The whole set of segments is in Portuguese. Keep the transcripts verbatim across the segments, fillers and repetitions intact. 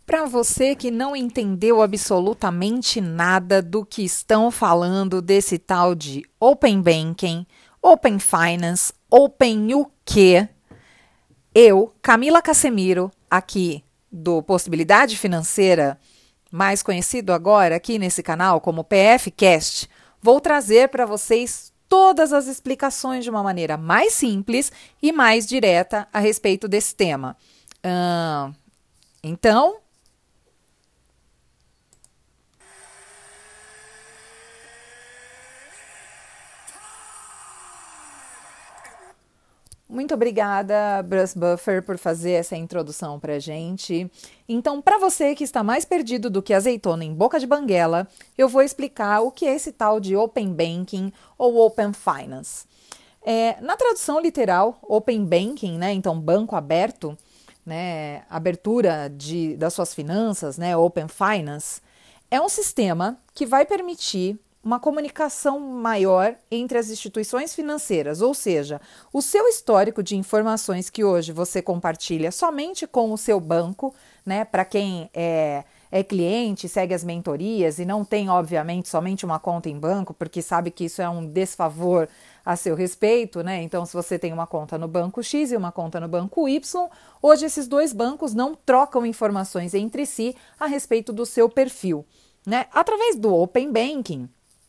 Para você que não entendeu absolutamente nada do que estão falando desse tal de Open Banking, Open Finance, Open o quê? Eu, Camila Casemiro, aqui do Possibilidade Financeira, mais conhecido agora aqui nesse canal como P F Cast, vou trazer para vocês todas as explicações de uma maneira mais simples e mais direta a respeito desse tema. Hum, então... Muito obrigada, Bruce Buffer, por fazer essa introdução para a gente. Então, para você que está mais perdido do que azeitona em boca de banguela, eu vou explicar o que é esse tal de Open Banking ou Open Finance. É, na tradução literal, Open Banking, né, então banco aberto, né, abertura de, das suas finanças, né, Open Finance, é um sistema que vai permitir uma comunicação maior entre as instituições financeiras, ou seja, o seu histórico de informações que hoje você compartilha somente com o seu banco, né, para quem é, é cliente, segue as mentorias e não tem, obviamente, somente uma conta em banco, porque sabe que isso é um desfavor a seu respeito, né? Então, se você tem uma conta no banco X e uma conta no banco Y, hoje esses dois bancos não trocam informações entre si a respeito do seu perfil, né? Através do Open Banking,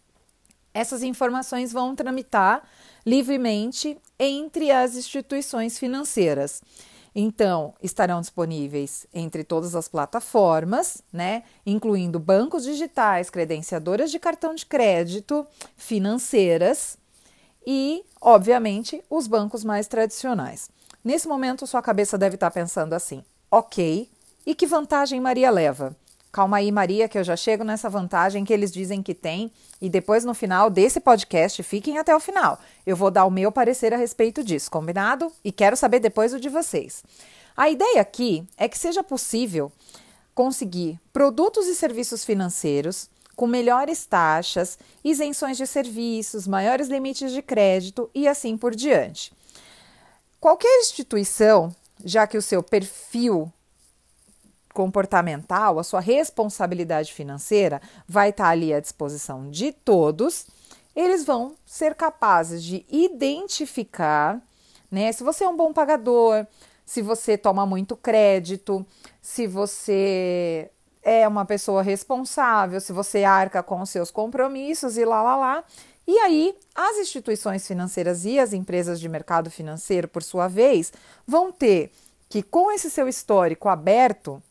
essas informações vão tramitar livremente entre as instituições financeiras. Então, estarão disponíveis entre todas as plataformas, né, incluindo bancos digitais, credenciadoras de cartão de crédito, financeiras e, obviamente, os bancos mais tradicionais. Nesse momento, sua cabeça deve estar pensando assim: ok, e que vantagem Maria leva? Calma aí, Maria, que eu já chego nessa vantagem que eles dizem que tem e depois no final desse podcast, fiquem até o final. Eu vou dar o meu parecer a respeito disso, combinado? E quero saber depois o de vocês. A ideia aqui é que seja possível conseguir produtos e serviços financeiros com melhores taxas, isenções de serviços, maiores limites de crédito e assim por diante. Qualquer instituição, já que o seu perfil comportamental, a sua responsabilidade financeira vai estar ali à disposição de todos, eles vão ser capazes de identificar, né, se você é um bom pagador, se você toma muito crédito, se você é uma pessoa responsável, se você arca com os seus compromissos e lá, lá, lá. E aí, as instituições financeiras e as empresas de mercado financeiro, por sua vez, vão ter que, com esse seu histórico aberto,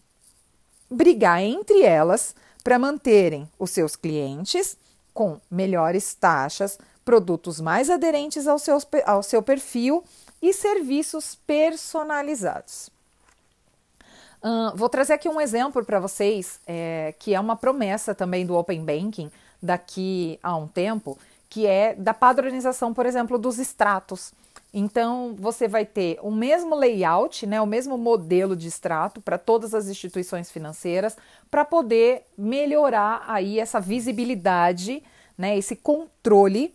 brigar entre elas para manterem os seus clientes com melhores taxas, produtos mais aderentes ao seu, ao seu perfil e serviços personalizados. Uh, vou trazer aqui um exemplo para vocês, é, que é uma promessa também do Open Banking daqui a um tempo, que é da padronização, por exemplo, dos extratos. Então, você vai ter o mesmo layout, né, o mesmo modelo de extrato para todas as instituições financeiras, para poder melhorar aí essa visibilidade, né, esse controle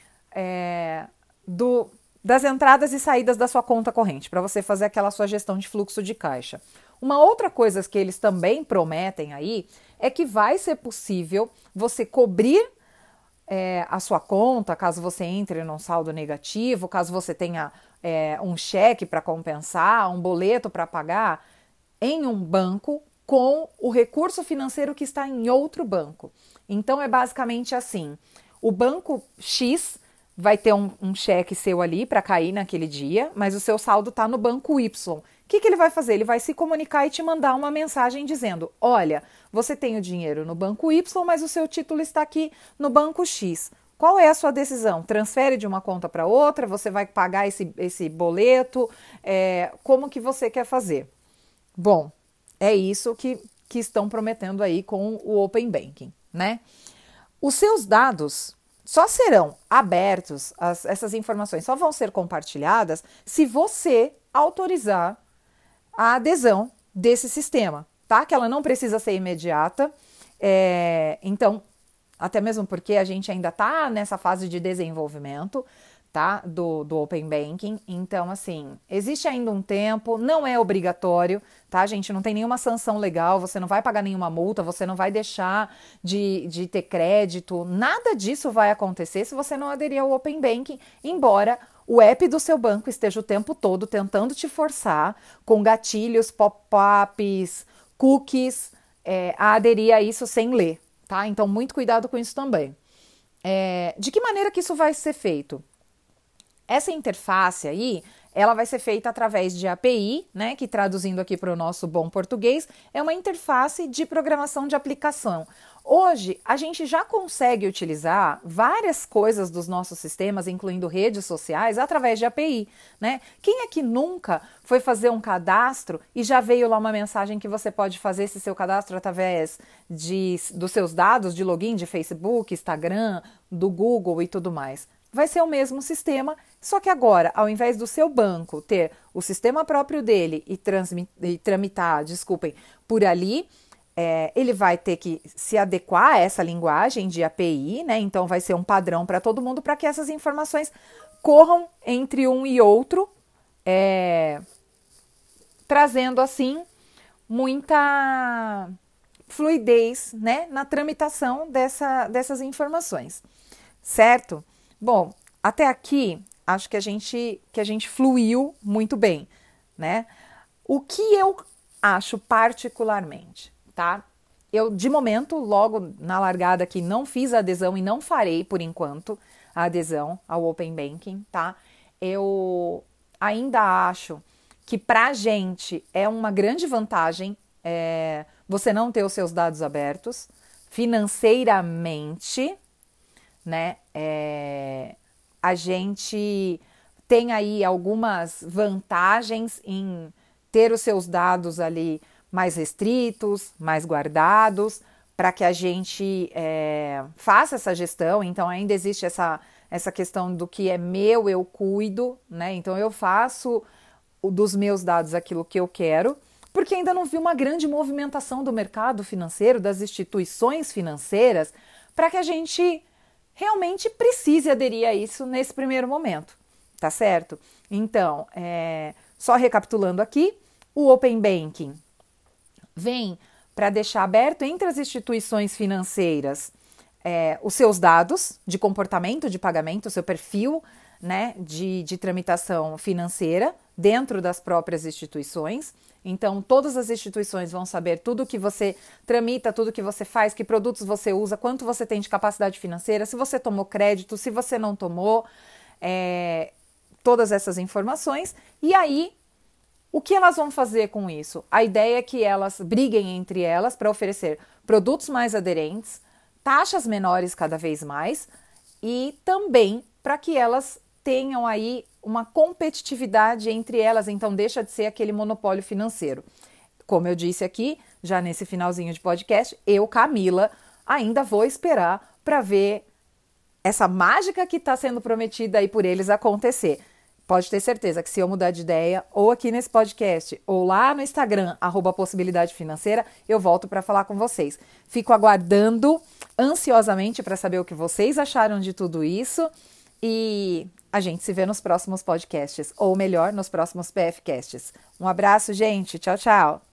é, do, das entradas e saídas da sua conta corrente, para você fazer aquela sua gestão de fluxo de caixa. Uma outra coisa que eles também prometem aí é que vai ser possível você cobrir É, a sua conta, caso você entre num saldo negativo, caso você tenha é, um cheque para compensar, um boleto para pagar em um banco com o recurso financeiro que está em outro banco. Então é basicamente assim: o banco X vai ter um, um cheque seu ali para cair naquele dia, mas o seu saldo está no banco Y. O que, que ele vai fazer? Ele vai se comunicar e te mandar uma mensagem dizendo: olha, você tem o dinheiro no banco Y, mas o seu título está aqui no banco X. Qual é a sua decisão? Transfere de uma conta para outra? Você vai pagar esse, esse boleto? É, como que você quer fazer? Bom, é isso que, que estão prometendo aí com o Open Banking, né? Os seus dados só serão abertos, as, essas informações só vão ser compartilhadas se você autorizar a adesão desse sistema, tá? Que ela não precisa ser imediata, é, então, até mesmo porque a gente ainda está nessa fase de desenvolvimento, tá? Do, do Open Banking. Então, assim, existe ainda um tempo, não é obrigatório, tá, gente? Não tem nenhuma sanção legal, você não vai pagar nenhuma multa, você não vai deixar de, de ter crédito, nada disso vai acontecer se você não aderir ao Open Banking, embora o app do seu banco esteja o tempo todo tentando te forçar com gatilhos, pop-ups, cookies, é, a aderir a isso sem ler, tá? Então, muito cuidado com isso também. É, de que maneira que isso vai ser feito? Essa interface aí, ela vai ser feita através de A P I, né, que traduzindo aqui para o nosso bom português, é uma interface de programação de aplicação. Hoje, a gente já consegue utilizar várias coisas dos nossos sistemas, incluindo redes sociais, através de A P I, né? Quem é que nunca foi fazer um cadastro e já veio lá uma mensagem que você pode fazer esse seu cadastro através de, dos seus dados de login de Facebook, Instagram, do Google e tudo mais? Vai ser o mesmo sistema, só que agora, ao invés do seu banco ter o sistema próprio dele e, e tramitar, desculpem, por ali, é, ele vai ter que se adequar a essa linguagem de A P I, né? Então vai ser um padrão para todo mundo para que essas informações corram entre um e outro, é, trazendo assim muita fluidez, né, na tramitação dessa, dessas informações, certo? Bom, até aqui acho que a gente que a gente fluiu muito bem, né? O que eu acho particularmente, tá? Eu, de momento, logo na largada aqui, não fiz a adesão e não farei, por enquanto, a adesão ao Open Banking, tá? Eu ainda acho que pra gente é uma grande vantagem é, você não ter os seus dados abertos financeiramente, né? É, a gente tem aí algumas vantagens em ter os seus dados ali mais restritos, mais guardados, para que a gente é, faça essa gestão. Então ainda existe essa, essa questão do que é meu, eu cuido, né? Então eu faço dos meus dados aquilo que eu quero, porque ainda não vi uma grande movimentação do mercado financeiro, das instituições financeiras, para que a gente realmente precise aderir a isso nesse primeiro momento, tá certo? Então, é, só recapitulando aqui, o Open Banking vem para deixar aberto entre as instituições financeiras é, os seus dados de comportamento de pagamento, o seu perfil, né, de, de tramitação financeira dentro das próprias instituições. Então, todas as instituições vão saber tudo que você tramita, tudo que você faz, que produtos você usa, quanto você tem de capacidade financeira, se você tomou crédito, se você não tomou, é, todas essas informações. E aí, o que elas vão fazer com isso? A ideia é que elas briguem entre elas para oferecer produtos mais aderentes, taxas menores cada vez mais e também para que elas tenham aí uma competitividade entre elas, então deixa de ser aquele monopólio financeiro. Como eu disse aqui, já nesse finalzinho de podcast, eu, Camila, ainda vou esperar para ver essa mágica que está sendo prometida aí por eles acontecer. Pode ter certeza que se eu mudar de ideia, ou aqui nesse podcast, ou lá no Instagram, arroba Possibilidade Financeira, eu volto para falar com vocês. Fico aguardando ansiosamente para saber o que vocês acharam de tudo isso e a gente se vê nos próximos podcasts, ou melhor, nos próximos P F Casts. Um abraço, gente. Tchau, tchau.